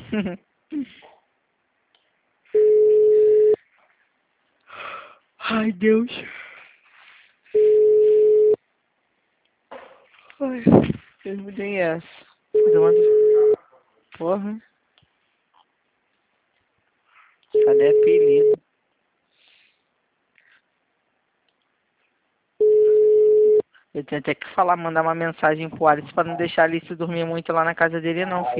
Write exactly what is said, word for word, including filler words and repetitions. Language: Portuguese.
Ai, Deus. Ai, Deus me dê essa. Porra. Cadê apelido? Eu tenho até que falar, mandar uma mensagem pro Alisson pra não deixar a Alice dormir muito lá na casa dele não, filho.